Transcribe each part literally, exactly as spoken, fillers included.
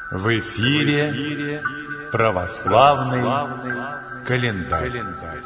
В эфире православный календарь.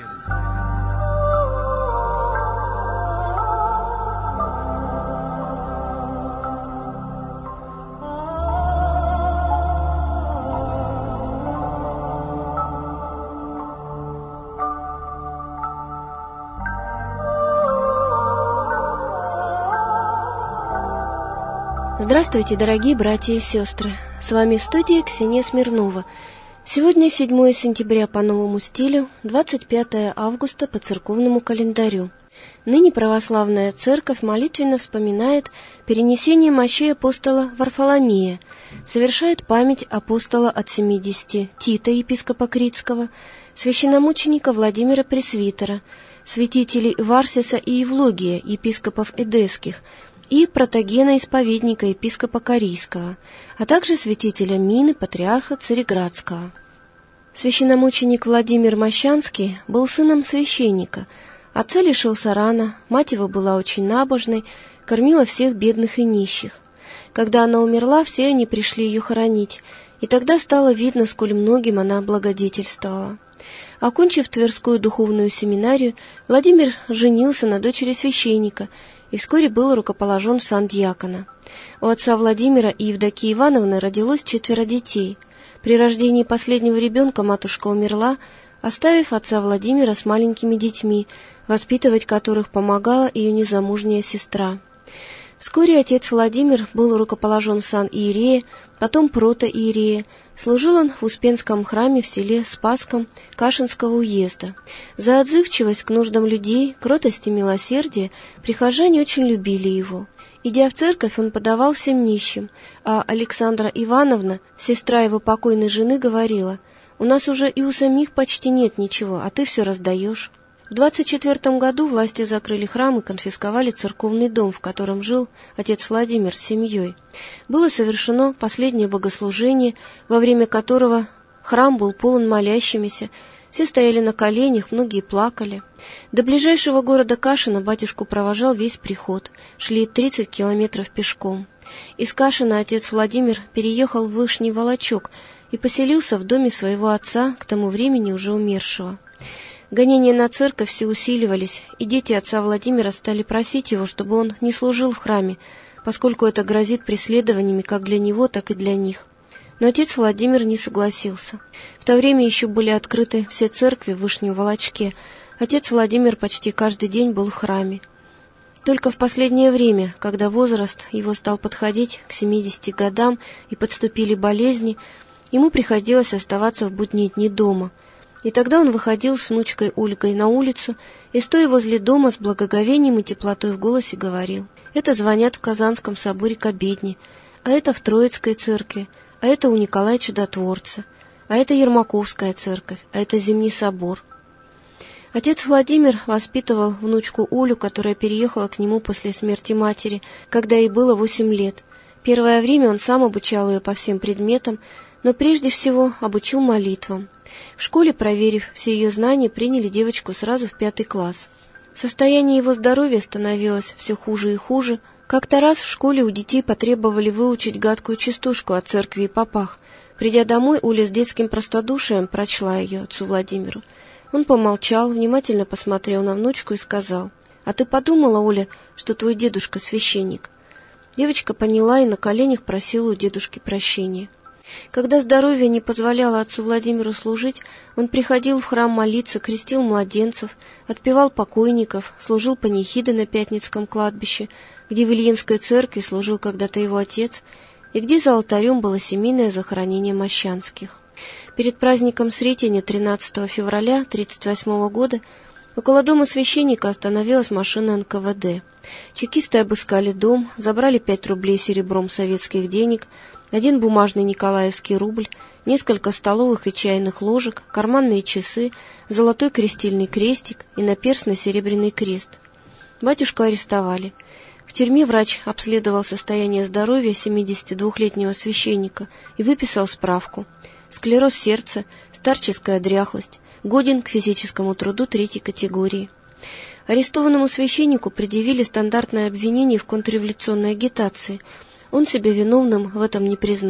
Здравствуйте, дорогие братья и сестры! С вами в студии Ксения Смирнова. Сегодня седьмое сентября по новому стилю, двадцать пятое августа по церковному календарю. Ныне православная церковь молитвенно вспоминает перенесение мощей апостола Варфоломея, совершает память апостола от семидесяти Тита, епископа Критского, священномученика Владимира Пресвитера, святителей Варсиса и Евлогия, епископов Эдесских, и протогена-исповедника епископа Карийского, а также святителя Мины, патриарха Цареградского. Священномученик Владимир Мощанский был сыном священника. Отца лишился рано, мать его была очень набожной, кормила всех бедных и нищих. Когда она умерла, все они пришли ее хоронить, и тогда стало видно, сколь многим она благодетельствовала. Окончив Тверскую духовную семинарию, Владимир женился на дочери священника и вскоре был рукоположен в сан дьякона. У отца Владимира и Евдокии Ивановны родилось четверо детей. При рождении последнего ребенка матушка умерла, оставив отца Владимира с маленькими детьми, воспитывать которых помогала ее незамужняя сестра. Вскоре отец Владимир был рукоположен в сан иерея, потом протоиерея. Служил он в Успенском храме в селе Спасском Кашинского уезда. За отзывчивость к нуждам людей, кротость и милосердие прихожане очень любили его. Идя в церковь, он подавал всем нищим, а Александра Ивановна, сестра его покойной жены, говорила: «У нас уже и у самих почти нет ничего, а ты все раздаешь». В двадцать четвёртом году власти закрыли храм и конфисковали церковный дом, в котором жил отец Владимир с семьей. Было совершено последнее богослужение, во время которого храм был полон молящимися, все стояли на коленях, многие плакали. До ближайшего города Кашина батюшку провожал весь приход, шли тридцать километров пешком. Из Кашина отец Владимир переехал в Вышний Волочок и поселился в доме своего отца, к тому времени уже умершего. Гонения на церковь все усиливались, и дети отца Владимира стали просить его, чтобы он не служил в храме, поскольку это грозит преследованиями как для него, так и для них. Но отец Владимир не согласился. В то время еще были открыты все церкви в Вышнем Волочке. Отец Владимир почти каждый день был в храме. Только в последнее время, когда возраст его стал подходить к семидесяти годам и подступили болезни, ему приходилось оставаться в будние дни дома. И тогда он выходил с внучкой Ольгой на улицу и, стоя возле дома, с благоговением и теплотой в голосе говорил: «Это звонят в Казанском соборе к обедне, а это в Троицкой церкви, а это у Николая Чудотворца, а это Ермаковская церковь, а это Зимний собор». Отец Владимир воспитывал внучку Олю, которая переехала к нему после смерти матери, когда ей было восемь лет. Первое время он сам обучал ее по всем предметам, но прежде всего обучил молитвам. В школе, проверив все ее знания, приняли девочку сразу в пятый класс. Состояние его здоровья становилось все хуже и хуже. Как-то раз в школе у детей потребовали выучить гадкую частушку о церкви и попах. Придя домой, Оля с детским простодушием прочла ее отцу Владимиру. Он помолчал, внимательно посмотрел на внучку и сказал: «А ты подумала, Оля, что твой дедушка священник?» Девочка поняла и на коленях просила у дедушки прощения. Когда здоровье не позволяло отцу Владимиру служить, он приходил в храм молиться, крестил младенцев, отпевал покойников, служил панихиды на Пятницком кладбище, где в Ильинской церкви служил когда-то его отец, и где за алтарем было семейное захоронение Мощанских. Перед праздником Сретения тринадцатого февраля тридцать восьмого года около дома священника остановилась машина эн ка вэ дэ. Чекисты обыскали дом, забрали пять рублей серебром советских денег, один бумажный николаевский рубль, несколько столовых и чайных ложек, карманные часы, золотой крестильный крестик и наперстный серебряный крест. Батюшку арестовали. В тюрьме врач обследовал состояние здоровья семидесятидвухлетнего священника и выписал справку: склероз сердца, старческая дряхлость, годен к физическому труду третьей категории. Арестованному священнику предъявили стандартное обвинение в контрреволюционной агитации. Он себя виновным в этом не признал.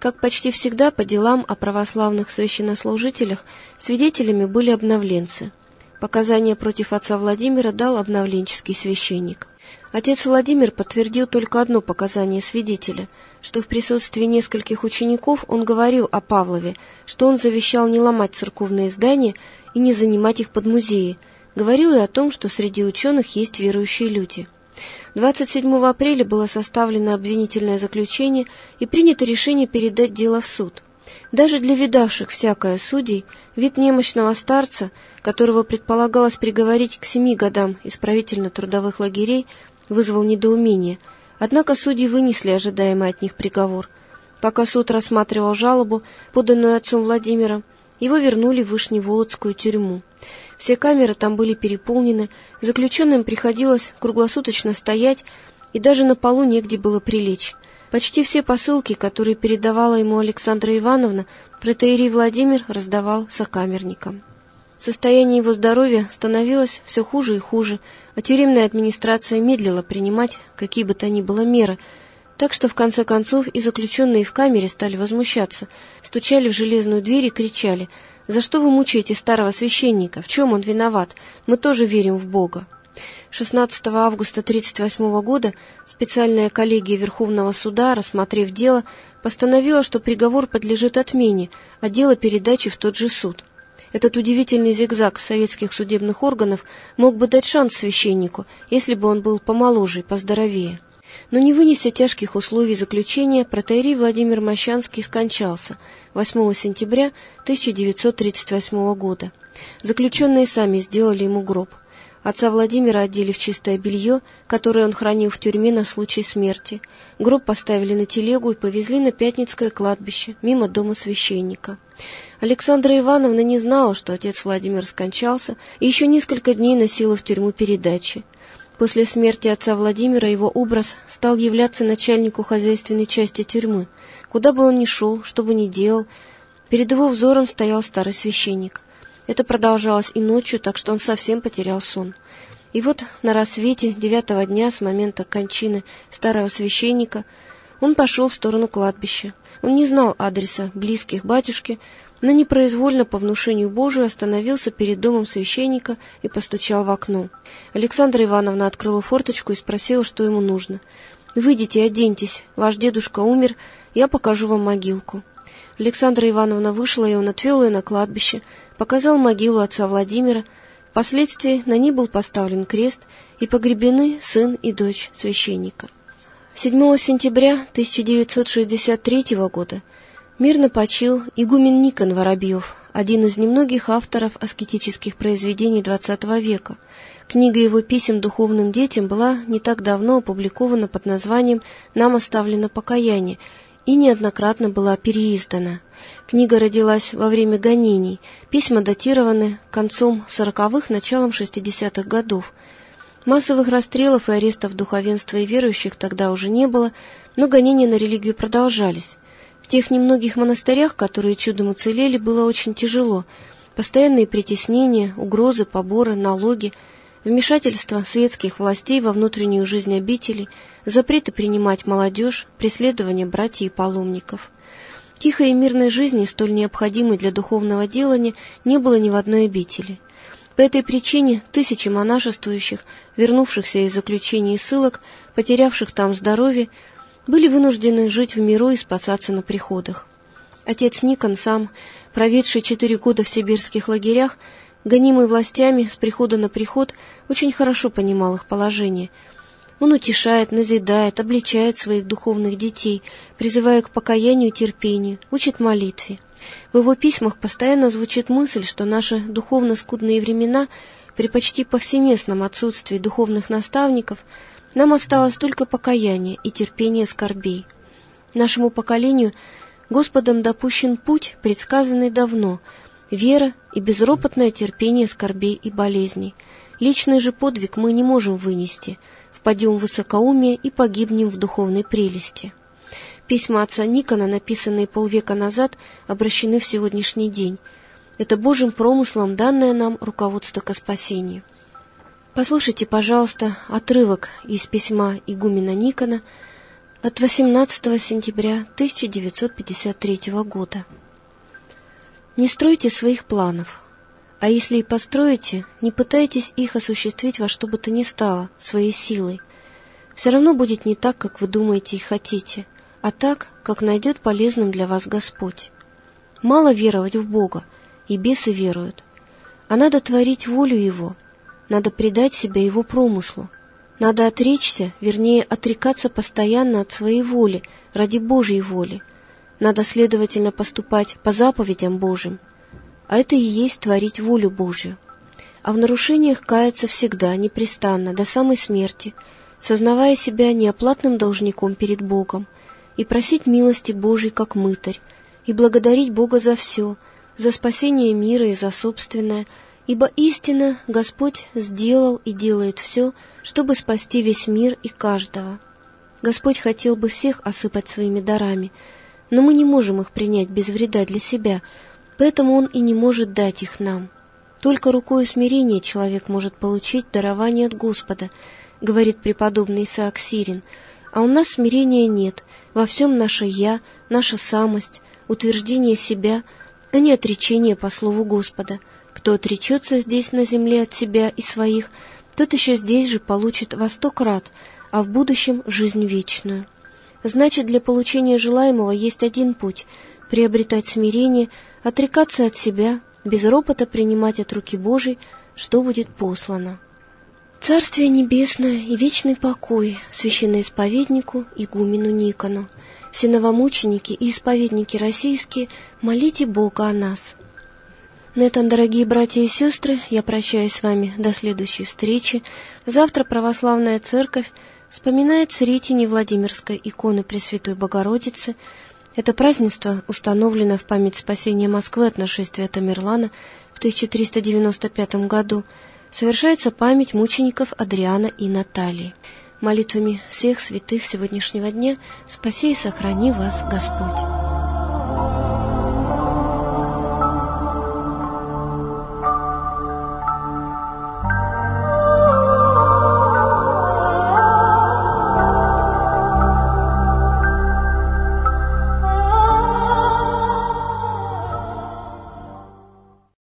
Как почти всегда по делам о православных священнослужителях свидетелями были обновленцы. Показания против отца Владимира дал обновленческий священник. Отец Владимир подтвердил только одно показание свидетеля, что в присутствии нескольких учеников он говорил о Павлове, что он завещал не ломать церковные здания и не занимать их под музеи, говорил и о том, что среди ученых есть верующие люди. двадцать седьмого апреля было составлено обвинительное заключение и принято решение передать дело в суд. Даже для видавших всякое судей вид немощного старца, которого предполагалось приговорить к семи годам исправительно-трудовых лагерей, вызвал недоумение, однако судьи вынесли ожидаемый от них приговор. Пока суд рассматривал жалобу, поданную отцом Владимиром, его вернули в Вышневолодскую тюрьму. Все камеры там были переполнены, заключенным приходилось круглосуточно стоять, и даже на полу негде было прилечь. Почти все посылки, которые передавала ему Александра Ивановна, протоиерей Владимир раздавал сокамерникам. Состояние его здоровья становилось все хуже и хуже, а тюремная администрация медлила принимать какие бы то ни было меры, так что в конце концов и заключенные в камере стали возмущаться, стучали в железную дверь и кричали: «За что вы мучаете старого священника? В чем он виноват? Мы тоже верим в Бога». шестнадцатого августа тысяча девятьсот тридцать восьмого года специальная коллегия Верховного суда, рассмотрев дело, постановила, что приговор подлежит отмене, а дело передачи в тот же суд. Этот удивительный зигзаг советских судебных органов мог бы дать шанс священнику, если бы он был помоложе и поздоровее. Но не вынеся тяжких условий заключения, протоиерей Владимир Мощанский скончался восьмого сентября тысяча девятьсот тридцать восьмого года. Заключенные сами сделали ему гроб. Отца Владимира одели в чистое белье, которое он хранил в тюрьме на случай смерти. Гроб поставили на телегу и повезли на Пятницкое кладбище, мимо дома священника. Александра Ивановна не знала, что отец Владимир скончался, и еще несколько дней носила в тюрьму передачи. После смерти отца Владимира его образ стал являться начальнику хозяйственной части тюрьмы. Куда бы он ни шел, что бы ни делал, перед его взором стоял старый священник. Это продолжалось и ночью, так что он совсем потерял сон. И вот на рассвете девятого дня с момента кончины старого священника он пошел в сторону кладбища. Он не знал адреса близких батюшки, но непроизвольно по внушению Божию остановился перед домом священника и постучал в окно. Александра Ивановна открыла форточку и спросила, что ему нужно. «Выйдите и оденьтесь, ваш дедушка умер, я покажу вам могилку». Александра Ивановна вышла, и он отвел ее на кладбище, показал могилу отца Владимира. Впоследствии на ней был поставлен крест, и погребены сын и дочь священника. седьмого сентября тысяча девятьсот шестьдесят третьего года мирно почил игумен Никон Воробьев, один из немногих авторов аскетических произведений двадцатого века. Книга его писем духовным детям была не так давно опубликована под названием «Нам оставлено покаяние» и неоднократно была переиздана. Книга родилась во время гонений, письма датированы концом сороковых, началом шестидесятых годов. Массовых расстрелов и арестов духовенства и верующих тогда уже не было, но гонения на религию продолжались. В тех немногих монастырях, которые чудом уцелели, было очень тяжело. Постоянные притеснения, угрозы, поборы, налоги, вмешательство светских властей во внутреннюю жизнь обителей, запреты принимать молодежь, преследование братьев и паломников. Тихой и мирной жизни, столь необходимой для духовного делания, не было ни в одной обители. По этой причине тысячи монашествующих, вернувшихся из заключений и ссылок, потерявших там здоровье, были вынуждены жить в миру и спасаться на приходах. Отец Никон сам, проведший четыре года в сибирских лагерях, гонимый властями с прихода на приход, очень хорошо понимал их положение. Он утешает, назидает, обличает своих духовных детей, призывая к покаянию и терпению, учит молитве. В его письмах постоянно звучит мысль, что наши духовно скудные времена, при почти повсеместном отсутствии духовных наставников, нам осталось только покаяние и терпение скорбей. Нашему поколению Господом допущен путь, предсказанный давно, вера и безропотное терпение скорбей и болезней. Личный же подвиг мы не можем вынести, впадем в высокоумие и погибнем в духовной прелести. Письма отца Никона, написанные полвека назад, обращены в сегодняшний день. Это Божьим промыслом данное нам руководство ко спасению. Послушайте, пожалуйста, отрывок из письма игумена Никона, от восемнадцатого сентября тысяча девятьсот пятьдесят третьего года. Не стройте своих планов, а если и построите, не пытайтесь их осуществить во что бы то ни стало, своей силой. Все равно будет не так, как вы думаете и хотите, а так, как найдет полезным для вас Господь. Мало веровать в Бога, и бесы веруют, а надо творить волю Его, надо предать себя Его промыслу, надо отречься, вернее, отрекаться постоянно от своей воли, ради Божьей воли, надо, следовательно, поступать по заповедям Божьим, а это и есть творить волю Божью, а в нарушениях каяться всегда, непрестанно, до самой смерти, сознавая себя неоплатным должником перед Богом, и просить милости Божией как мытарь, и благодарить Бога за все, за спасение мира и за собственное, ибо истинно Господь сделал и делает все, чтобы спасти весь мир и каждого. Господь хотел бы всех осыпать своими дарами, но мы не можем их принять без вреда для себя, поэтому Он и не может дать их нам. Только рукою смирения человек может получить дарование от Господа, говорит преподобный Исаак Сирин, а у нас смирения нет, во всем наше «я», наша самость, утверждение себя, а не отречение по слову Господа. Кто отречется здесь на земле от себя и своих, тот еще здесь же получит во сто крат, а в будущем жизнь вечную. Значит, для получения желаемого есть один путь — приобретать смирение, отрекаться от себя, без ропота принимать от руки Божией, что будет послано. Царствие небесное и вечный покой священноисповеднику игумену Никону. Все новомученики и исповедники российские, молите Бога о нас. На этом, дорогие братья и сестры, я прощаюсь с вами до следующей встречи. Завтра Православная Церковь вспоминает Сретение Владимирской иконы Пресвятой Богородицы. Это празднество установлено в память спасения Москвы от нашествия Тамерлана в тысяча триста девяносто пятом году. Совершается память мучеников Адриана и Натальи. Молитвами всех святых сегодняшнего дня спаси и сохрани вас Господь.